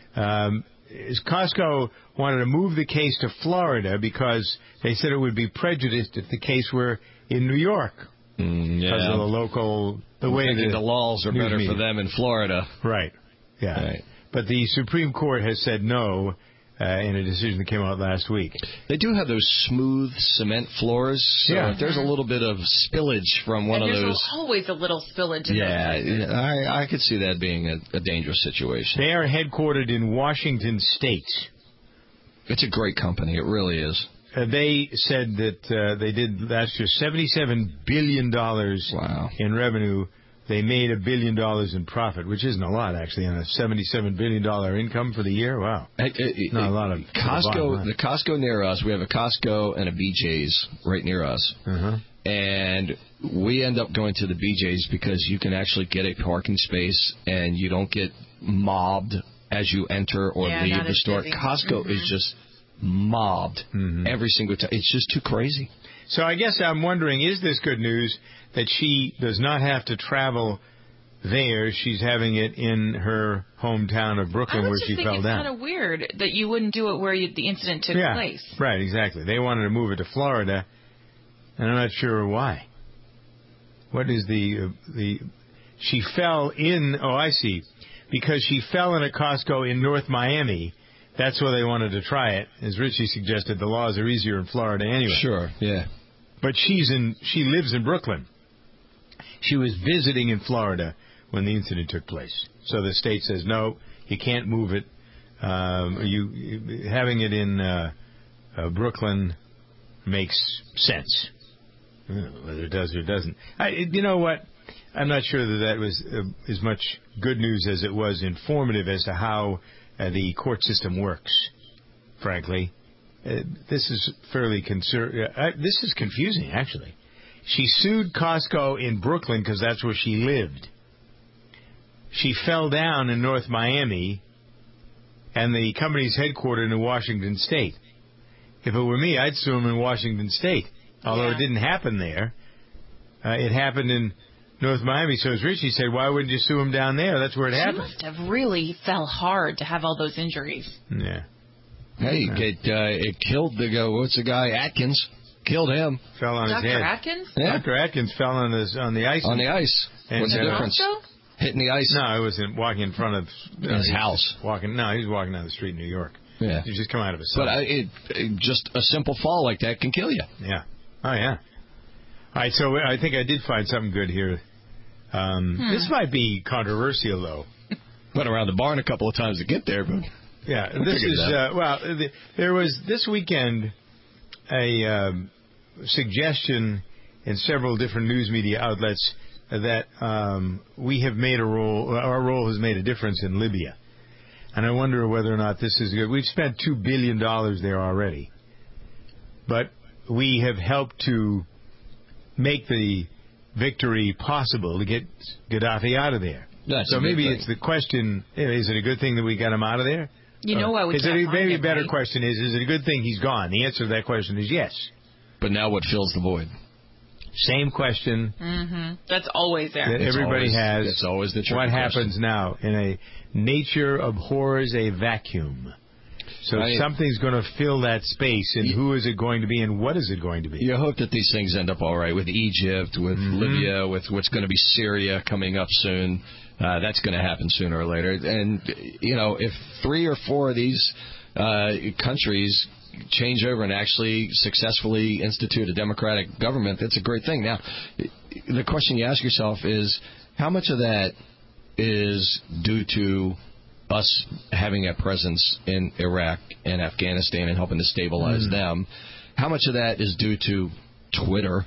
Um, Costco wanted to move the case to Florida because they said it would be prejudiced if the case were in New York. Mm, yeah. Because of the local, the way I think the, the laws are news better media. for them in Florida. Right. Yeah. Right. But the Supreme Court has said no uh, in a decision that came out last week. They do have those smooth cement floors. So Yeah. if there's a little bit of spillage from one and of there's those. always a little spillage in Yeah, those. I, I could see that being a, a dangerous situation. They are headquartered in Washington State. It's a great company. It really is. Uh, they said that uh, they did last year seventy-seven billion dollars wow. in revenue. They made a billion dollars in profit, which isn't a lot, actually, on a seventy-seven billion dollars income for the year. Wow. Hey, hey, Not hey, a lot of Costco. The Costco near us, we have a Costco and a B J's right near us. Uh-huh. And we end up going to the B J's because you can actually get a parking space and you don't get mobbed as you enter or Yeah, leave not the as store. busy. Costco Mhm. is just mobbed Mm-hmm. every single time. It's just too crazy. So I guess I'm wondering, is this good news that she does not have to travel there? She's having it in her hometown of I Brooklyn would where just she think fell it's down. kind of weird that you wouldn't do it where you, the incident took yeah, place. right, exactly. They wanted to move it to Florida, and I'm not sure why. What is the uh, the? She fell in. Oh, I see. Because she fell in a Costco in North Miami. That's where they wanted to try it. As Richie suggested, the laws are easier in Florida anyway. Sure, yeah. But she's in. She lives in Brooklyn. She was visiting in Florida when the incident took place. So the state says no, you can't move it. Um, you, you having it in uh, uh, Brooklyn makes sense. I don't know whether it does or doesn't. I, you know what? I'm not sure that that was uh, as much good news as it was informative as to how uh, the court system works. Frankly, uh, this is fairly conser- uh, This is confusing, actually. She sued Costco in Brooklyn because that's where she lived. She fell down in North Miami, and the company's headquartered in Washington State. If it were me, I'd sue them in Washington State. Although Yeah. it didn't happen there. Uh, it happened in North Miami. So as Richie said, why wouldn't you sue him down there? That's where it She happened. must have really fell hard to have all those injuries. Yeah. Hey, it, uh, it killed the guy. What's the guy? Atkins. Killed him. Fell on Doctor his head. Atkins? Yeah. Doctor Atkins fell on his on the ice. On the ice. And, What's the uh, difference? Also? Hitting the ice. No, it was in, walking in front of uh, His he was house. Walking. No, he was walking down the street in New York. Yeah. He just come out of a But cell. I, it, it, just a simple fall like that can kill you. Yeah. Oh, yeah. All right, so I think I did find something good here. Um, Hmm. This might be controversial, though. Went around the barn a couple of times to get there, but Yeah, We'll this figure is, it out. uh, well, the, there was this weekend a um, suggestion in several different news media outlets that um, we have made a role, our role has made a difference in Libya. And I wonder whether or not this is good. We've spent two billion dollars there already. But we have helped to make the victory possible to get Gaddafi out of there. That's so a good maybe thing. it's the question, is it a good thing that we got him out of there? You know why we is can't it a, find maybe him, a better right? question is, is it a good thing he's gone? The answer to that question is yes. but now what fills the void? Same question. Mm-hmm. That's always there. That It's everybody always, has. It's always the tricky What happens question. now? In a nature abhors a vacuum. So Right. something's going to fill that space, and who is it going to be, and what is it going to be? You hope that these things end up all right with Egypt, with Mm-hmm. Libya, with what's going to be Syria coming up soon. Uh, that's going to happen sooner or later. And, you know, if three or four of these uh, countries change over and actually successfully institute a democratic government, that's a great thing. Now, the question you ask yourself is, how much of that is due to us having a presence in Iraq and Afghanistan and helping to stabilize Mm. them? How much of that is due to Twitter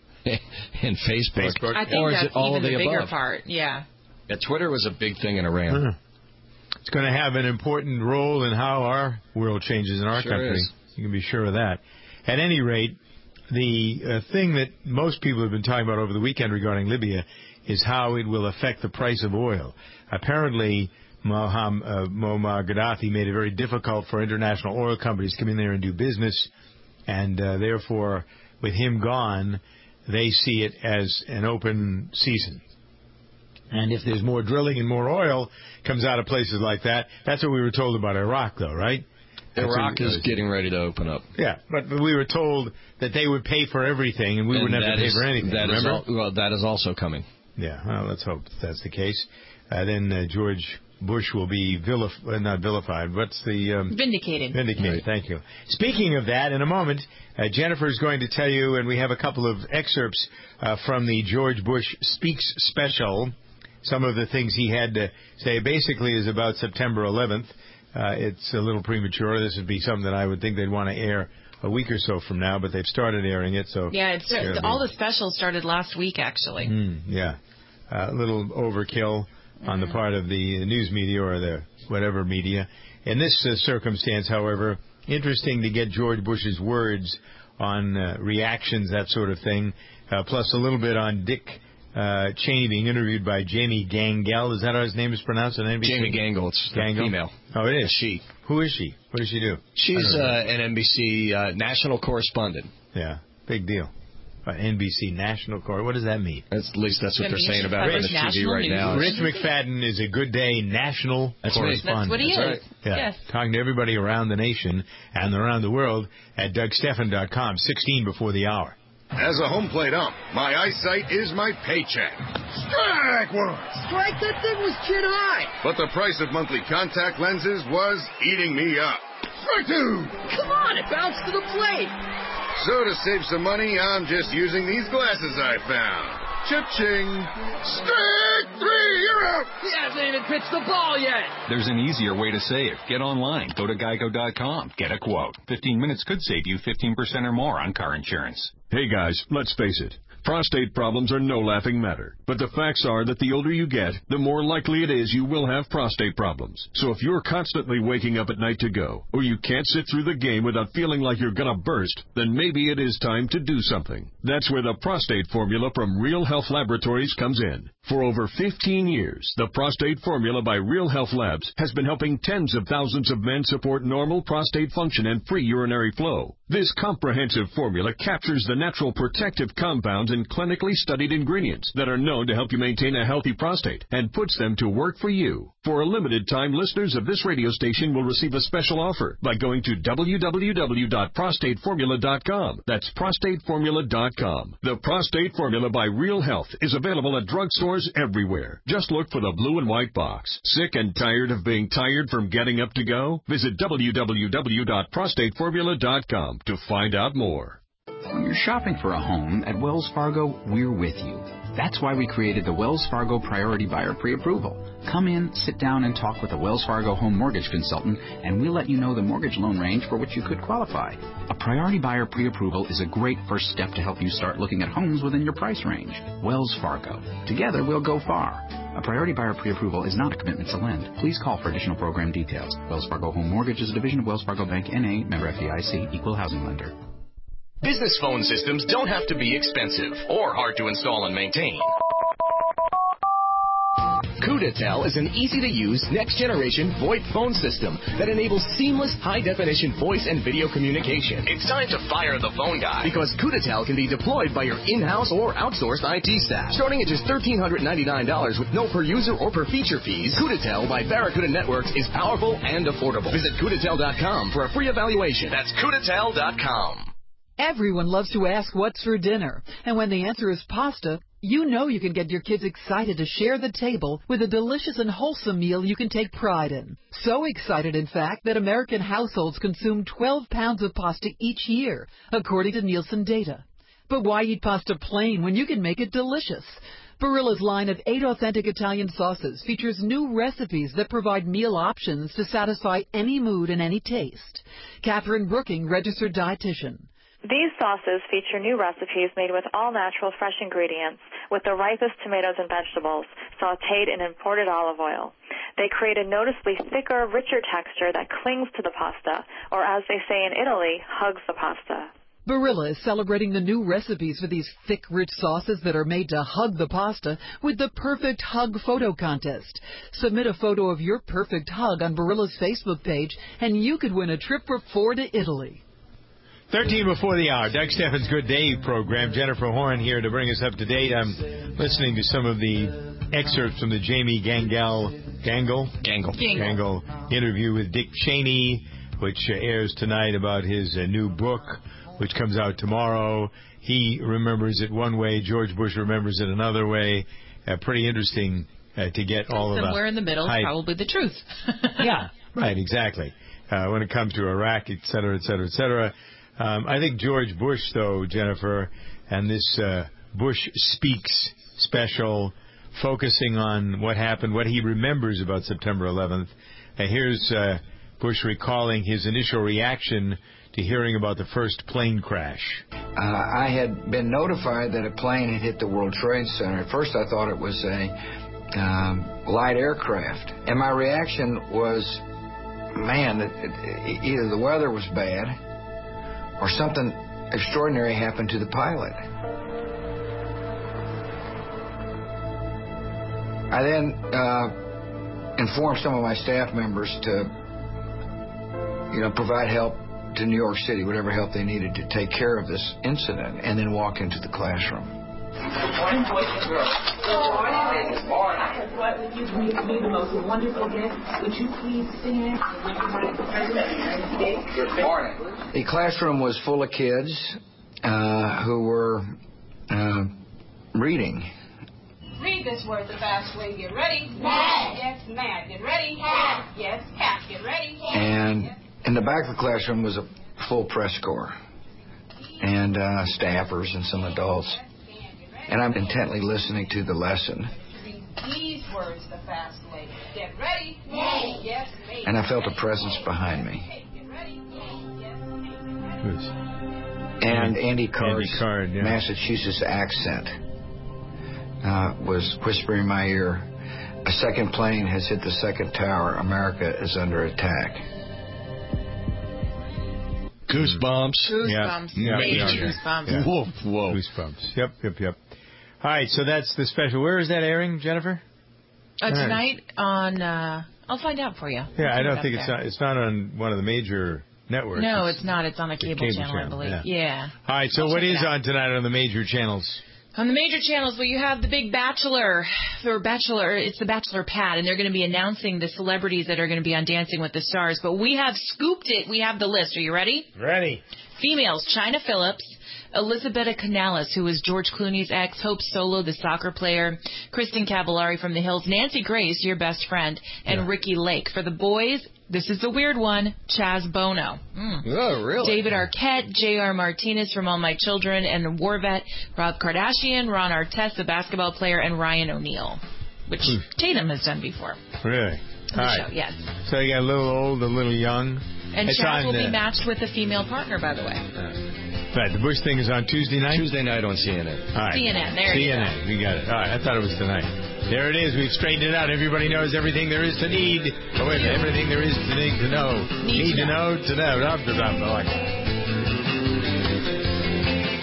and Facebook? Facebook. I think or is that's it all even of the, the bigger above? part. Yeah. Yeah, Twitter was a big thing in Iran. Huh. It's going to have an important role in how our world changes in our Sure country. is. You can be sure of that. At any rate, the uh, thing that most people have been talking about over the weekend regarding Libya is how it will affect the price of oil. Apparently, Moham, uh, Muammar Gaddafi made it very difficult for international oil companies to come in there and do business, and uh, therefore, with him gone, they see it as an open season. And if there's more drilling and more oil comes out of places like that, that's what we were told about Iraq, though, right? That's Iraq what- is getting ready to open up. Yeah, but we were told that they would pay for everything, and we And wouldn't have that to pay is- for anything. That is remember? al- well, that is also coming. Yeah, well, let's hope that's the case. Uh, then uh, George Bush will be vilif- uh, not vilified. What's the um, Vindicated. Vindicated. Right. Thank you. Speaking of that, in a moment, uh, Jennifer is going to tell you, and we have a couple of excerpts uh, from the George Bush Speaks special. Some of the things he had to say basically is about September eleventh. Uh, it's a little premature. This would be something that I would think they'd want to air a week or so from now, but they've started airing it. So Yeah, it's, it'll all be- the specials started last week, actually. Mm, yeah, uh, a little overkill on the part of the news media or the whatever media. In this uh, circumstance, however, interesting to get George Bush's words on uh, reactions, that sort of thing, uh, plus a little bit on Dick uh, Cheney being interviewed by Jamie Gangel. Is that how his name is pronounced on N B C? Jamie Gangel. It's a Gangel? female. Oh, it is? She. Who is she? What does she do? She's I don't know. uh, an N B C uh, national correspondent. Yeah, big deal. Uh, N B C National Corps. What does that mean? That's, at least that's what That they're means saying she about it on covers the T V national right news. now. Rich McFadden is a Good Day national That's me. correspondent. That's what he That's is. right. Yeah. Yes. Talking to everybody around the nation and around the world at Doug Stephan dot com, sixteen before the hour. As a home plate ump, my eyesight is my paycheck. Strike one! Strike, that thing was chin high. But the price of monthly contact lenses was eating me up. Strike two! Come on, it bounced to the plate. So to save some money, I'm just using these glasses I found. Cha-ching! Strike three! You're out! He hasn't even pitched the ball yet. There's an easier way to save. Get online. Go to geico dot com. Get a quote. fifteen minutes could save you fifteen percent or more on car insurance. Hey guys, let's face it. Prostate problems are no laughing matter. But the facts are that the older you get, the more likely it is you will have prostate problems. So if you're constantly waking up at night to go, or you can't sit through the game without feeling like you're gonna burst, then maybe it is time to do something. That's where the prostate formula from Real Health Laboratories comes in. For over fifteen years, the prostate formula by Real Health Labs has been helping tens of thousands of men support normal prostate function and free urinary flow. This comprehensive formula captures the natural protective compounds and clinically studied ingredients that are known to help you maintain a healthy prostate and puts them to work for you. For a limited time, listeners of this radio station will receive a special offer by going to w w w dot prostate formula dot com. That's prostate formula dot com. The Prostate Formula by Real Health is available at drugstores everywhere. Just look for the blue and white box. Sick and tired of being tired from getting up to go? Visit w w w dot prostate formula dot com to find out more. When you're shopping for a home at Wells Fargo, we're with you. That's why we created the Wells Fargo Priority Buyer Pre-Approval. Come in, sit down, and talk with a Wells Fargo home mortgage consultant, and we'll let you know the mortgage loan range for which you could qualify. A Priority Buyer Pre-Approval is a great first step to help you start looking at homes within your price range. Wells Fargo. Together, we'll go far. A Priority Buyer Pre-Approval is not a commitment to lend. Please call for additional program details. Wells Fargo Home Mortgage is a division of Wells Fargo Bank, N A, member F D I C, equal housing lender. Business phone systems don't have to be expensive or hard to install and maintain. Cootatel is an easy-to-use, next-generation VoIP phone system that enables seamless, high-definition voice and video communication. It's time to fire the phone guy, because Cootatel can be deployed by your in-house or outsourced I T staff. Starting at just one thousand three hundred ninety-nine dollars with no per-user or per-feature fees, Cootatel by Barracuda Networks is powerful and affordable. Visit Cootatel dot com for a free evaluation. That's Cootatel dot com. Everyone loves to ask what's for dinner, and when the answer is pasta, you know you can get your kids excited to share the table with a delicious and wholesome meal you can take pride in. So excited, in fact, that American households consume twelve pounds of pasta each year, according to Nielsen data. But why eat pasta plain when you can make it delicious? Barilla's line of eight authentic Italian sauces features new recipes that provide meal options to satisfy any mood and any taste. Catherine Brooking, registered dietitian. These sauces feature new recipes made with all-natural fresh ingredients, with the ripest tomatoes and vegetables, sautéed in imported olive oil. They create a noticeably thicker, richer texture that clings to the pasta, or as they say in Italy, hugs the pasta. Barilla is celebrating the new recipes for these thick, rich sauces that are made to hug the pasta with the Perfect Hug Photo Contest. Submit a photo of your perfect hug on Barilla's Facebook page, and you could win a trip for four to Italy. thirteen before the hour, Doug Steffens' Good Day program. Jennifer Horn here to bring us up to date. I'm listening to some of the excerpts from the Jamie Gangel, Gangle? Gangle. Gangle interview with Dick Cheney, which uh, airs tonight, about his uh, new book, which comes out tomorrow. He remembers it one way, George Bush remembers it another way. Uh, pretty interesting uh, to get all of that. Somewhere in the middle is probably the truth. Yeah, right, exactly. Uh, when it comes to Iraq, et cetera, et cetera, et cetera. Um, I think George Bush, though, Jennifer, and this uh, Bush Speaks special, focusing on what happened, what he remembers about September eleventh. Uh, here's uh, Bush recalling his initial reaction to hearing about the first plane crash. Uh, I had been notified that a plane had hit the World Trade Center. At first I thought it was a um, light aircraft. And my reaction was, man, it, it, either the weather was bad or something extraordinary happened to the pilot. I then uh, informed some of my staff members to, you know, provide help to New York City, whatever help they needed to take care of this incident, and then walk into the classroom. Good morning, boys and girls. Good morning. Good morning. I have brought with you to meet me the most wonderful guest. Would you please stand? Good morning. The classroom was full of kids uh, who were uh, reading. Read this word the fast way. Get ready. Mad. Yes, mad. Get ready. Cat. Yes, cat. Get ready. And in the back of the classroom was a full press corps and uh, staffers and some adults. And I'm intently listening to the lesson. Read these words the fast way. Get ready. May. Yes, may. And I felt a presence behind me. And Andy Card's Andy Card, yeah. Massachusetts accent uh, was whispering in my ear, a second plane has hit the second tower. America is under attack. Goosebumps. Goosebumps. Yeah. Major Yeah. Yeah. goosebumps. Yeah. Whoa, whoa. Goosebumps. Yep, yep, yep. All right, so that's the special. Where is that airing, Jennifer? Uh, tonight on, uh, I'll find out for you. Yeah, I don't it think up it's there. not, it's not on one of the major networks. No, it's not. It's on a cable, cable channel, channel, I believe. yeah. Yeah. All right, so I'll what check is it out. on tonight on the major channels? On the major channels, well, you have The Big Bachelor, or Bachelor, it's The Bachelor Pad, and they're going to be announcing the celebrities that are going to be on Dancing with the Stars. But we have scooped it. We have the list. Are you ready? Ready. Females, China Phillips, Elizabeth Canales, who is George Clooney's ex, Hope Solo, the soccer player, Kristen Cavallari from The Hills, Nancy Grace, your best friend, and Yeah. Ricky Lake. For the boys, this is the weird one, Chaz Bono. Mm. Oh, really? David Arquette, J R Martinez from All My Children, and War Vet, Rob Kardashian, Ron Artest, the basketball player, and Ryan O'Neal, which Tatum has done before. Really? On the All show, right. yes. So you got a little old, a little young. And It's Chaz on, will be uh, matched with a female partner, by the way. Right, the Bush thing is on Tuesday night? Tuesday night on C N N. All right. C N N, there you C N N, go. we got it. All right, I thought it was tonight. There it is. We've straightened it out. Everybody knows everything there is to need. Oh, wait, everything there is to need to know. Need Need to to know to know. Up to up. I like it.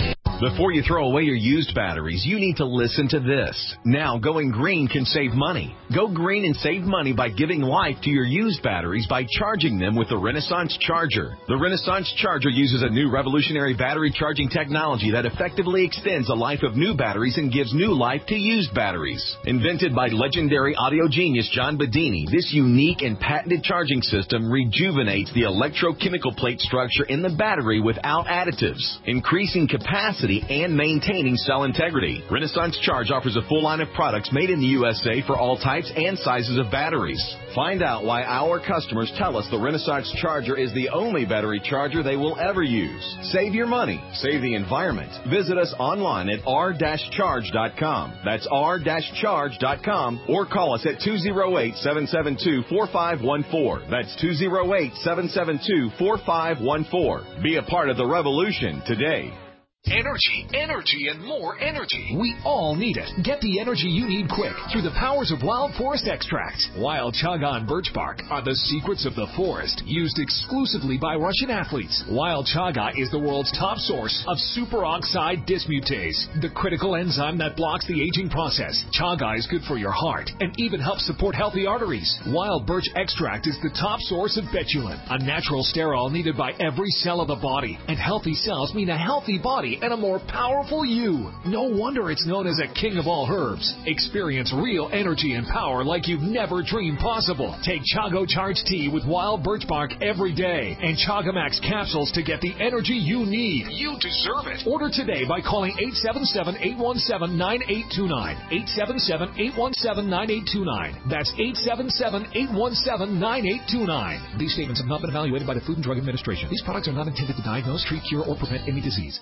Before you throw away your used batteries, you need to listen to this. Now, going green can save money. Go green and save money by giving life to your used batteries by charging them with the Renaissance Charger. The Renaissance Charger uses a new revolutionary battery charging technology that effectively extends the life of new batteries and gives new life to used batteries. Invented by legendary audio genius John Bedini, this unique and patented charging system rejuvenates the electrochemical plate structure in the battery without additives, increasing capacity and maintaining cell integrity. Renaissance Charge offers a full line of products made in the U S A for all types and sizes of batteries. Find out why our customers tell us the Renaissance Charger is the only battery charger they will ever use. Save your money. Save the environment. Visit us online at r dash charge dot com. That's r dash charge dot com or call us at two oh eight, seven seven two, four five one four. That's two oh eight, seven seven two, four five one four. Be a part of the revolution today. Energy, energy, and more energy. We all need it. Get the energy you need quick through the powers of Wild Forest Extract. Wild Chaga and birch bark are the secrets of the forest, used exclusively by Russian athletes. Wild Chaga is the world's top source of superoxide dismutase, the critical enzyme that blocks the aging process. Chaga is good for your heart and even helps support healthy arteries. Wild Birch Extract is the top source of betulin, a natural sterol needed by every cell of the body. And healthy cells mean a healthy body and a more powerful you. No wonder it's known as a king of all herbs. Experience real energy and power like you've never dreamed possible. Take Chago Charge Tea with wild birch bark every day and Chagamax capsules to get the energy you need. You deserve it. Order today by calling eight seven seven, eight one seven, nine eight two nine. eight seven seven, eight one seven, nine eight two nine. That's eight seven seven, eight one seven, nine eight two nine. These statements have not been evaluated by the Food and Drug Administration. These products are not intended to diagnose, treat, cure, or prevent any disease.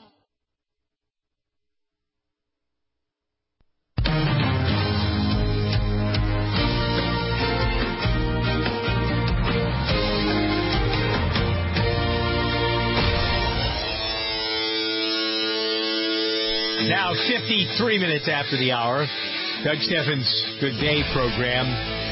Now, fifty-three minutes after the hour, Doug Steffens' Good Day program.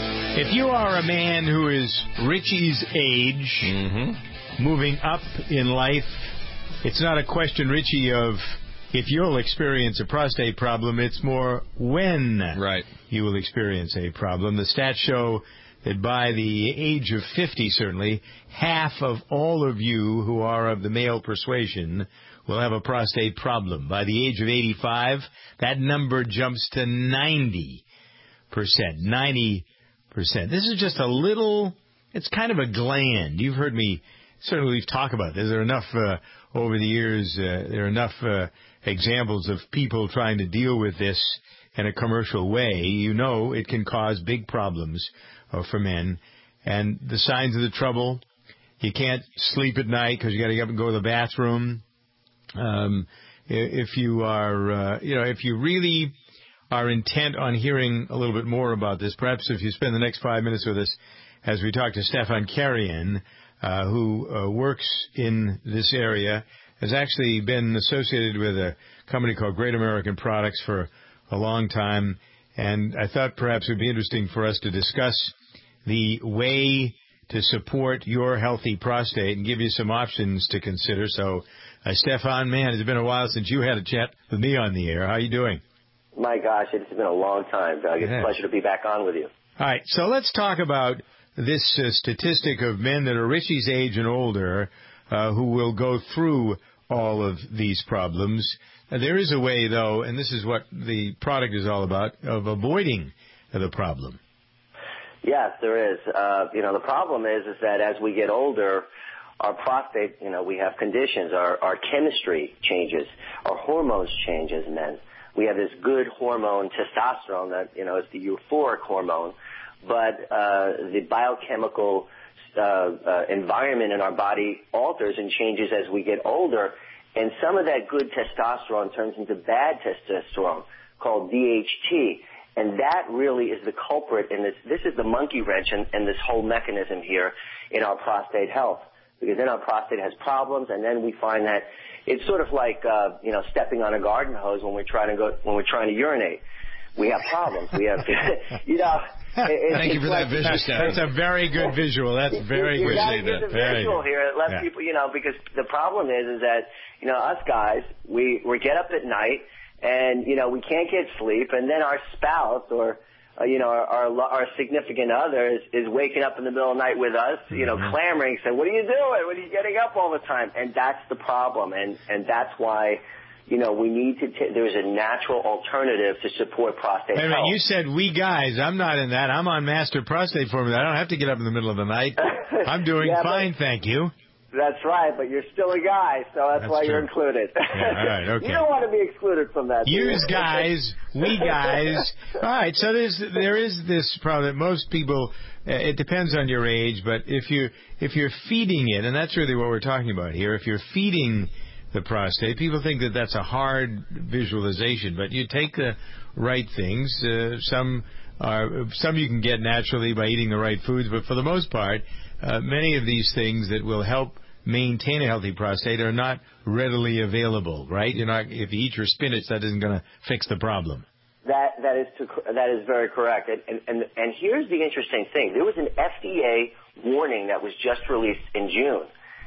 If you are a man who is Richie's age, mm-hmm. moving up in life, it's not a question, Richie, of if you'll experience a prostate problem. It's more when right. you will experience a problem. The stats show that by the age of fifty, certainly, half of all of you who are of the male persuasion will have a prostate problem. By the age of eighty-five, that number jumps to ninety percent. ninety percent. This is just a little, it's kind of a gland. You've heard me, certainly we've talked about this. There are enough, uh, over the years, uh, there are enough uh, examples of people trying to deal with this in a commercial way. You know it can cause big problems uh, for men. And the signs of the trouble, you can't sleep at night because you got to get up and go to the bathroom. Um, if you are, uh, you know, if you really are intent on hearing a little bit more about this, perhaps if you spend the next five minutes with us as we talk to Stefan Carrion, uh, who uh, works in this area, has actually been associated with a company called Great American Products for a long time, and I thought perhaps it would be interesting for us to discuss the way to support your healthy prostate and give you some options to consider. So, uh, Stefan, man, it's been a while since you had a chat with me on the air. How are you doing? My gosh, it's been a long time, Doug. It's yeah. a pleasure to be back on with you. All right, so let's talk about this uh, statistic of men that are Richie's age and older uh, who will go through all of these problems. Uh, there is a way, though, and this is what the product is all about, of avoiding the problem. Yes, there is. Uh, you know, the problem is, is that as we get older, our prostate, you know, we have conditions. Our, our chemistry changes. Our hormones change as men. We have this good hormone, testosterone, that, you know, is the euphoric hormone. But uh, the biochemical uh, uh, environment in our body alters and changes as we get older. And some of that good testosterone turns into bad testosterone called D H T. And that really is the culprit in this. This is the monkey wrench in, in this whole mechanism here in our prostate health. Because then our prostate has problems, and then we find that it's sort of like, uh, you know, stepping on a garden hose when we're trying to go, when we're trying to urinate. we have problems. We have, you know. It, Thank you for like, that visual. That's a very good visual. That's very you good. You got to get the very visual good. here. It lets yeah. people, you know, because the problem is, is that, you know, us guys, we, we get up at night and, you know, we can't get sleep, and then our spouse or, uh, you know, our, our, our significant other is, is waking up in the middle of the night with us, you know, mm-hmm. clamoring, saying, what are you doing? What are you getting up all the time? And that's the problem. And, and that's why, you know, we need to, t- there's a natural alternative to support prostate Wait a minute, health. you said we guys. I'm not in that. I'm on Master Prostate Formula. I don't have to get up in the middle of the night. I'm doing yeah, fine, thank you. That's right, but you're still a guy, so that's, that's why true. you're included. Yeah, all right, okay. You don't want to be excluded from that. Use guys, we guys. All right, so there's there is this problem that most people. Uh, it depends on your age, but if you if you're feeding it, and that's really what we're talking about here. If you're feeding the prostate, people think that that's a hard visualization, but you take the right things. Uh, some are some you can get naturally by eating the right foods, but for the most part, uh, many of these things that will help maintain a healthy prostate are not readily available. Right? You're not if you eat your spinach, that isn't going to fix the problem. That that is to, that is very correct. And, and and and here's the interesting thing: there was an F D A warning that was just released in June.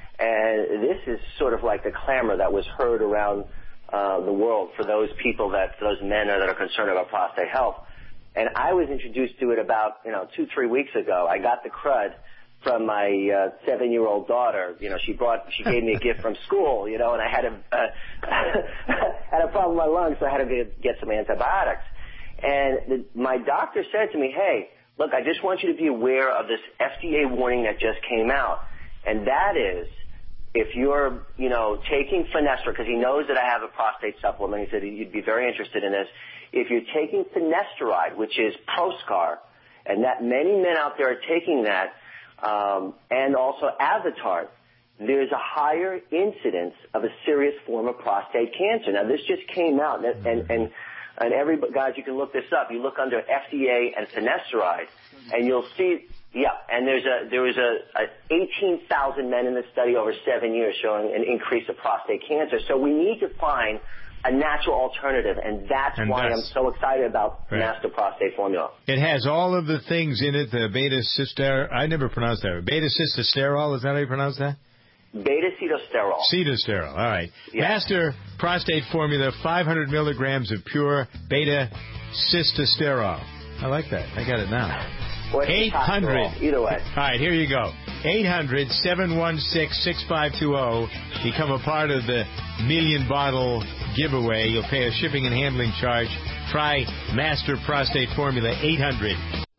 And this is sort of like the clamor that was heard around uh, the world for those people that, for those men that are concerned about prostate health. And I was introduced to it about, you know, two, three weeks ago. I got the crud from my uh, seven-year-old daughter. You know, she brought, she gave me a gift from school, you know, and I had a, uh, had a problem with my lungs, so I had to get, get some antibiotics. And the, my doctor said to me, hey, look, I just want you to be aware of this F D A warning that just came out. And that is, if you're, you know, taking finasteride, because he knows that I have a prostate supplement, he said you'd be very interested in this. If you're taking finasteride, which is Proscar, and that many men out there are taking that, um, and also Avitard, there's a higher incidence of a serious form of prostate cancer. Now, this just came out, and and and, and every guys, you can look this up. You look under F D A and finasteride, and you'll see. Yeah, and there's a there was a, a eighteen thousand men in the study over seven years showing an increase of prostate cancer. So we need to find a natural alternative, and that's and why that's, I'm so excited about right. Master Prostate Formula. It has all of the things in it. The beta cyster I never pronounced that. Beta cystosterol, is that how you pronounce that? Beta cetosterol. Cetosterol. All right. Yeah. Master Prostate Formula, five hundred milligrams of pure beta cystosterol. I like that. I got it now. eight hundred Either way. All right, here you go. eight hundred, seven one six, six five two zero. Become a part of the million bottle giveaway. You'll pay a shipping and handling charge. Try Master Prostate Formula. eight hundred,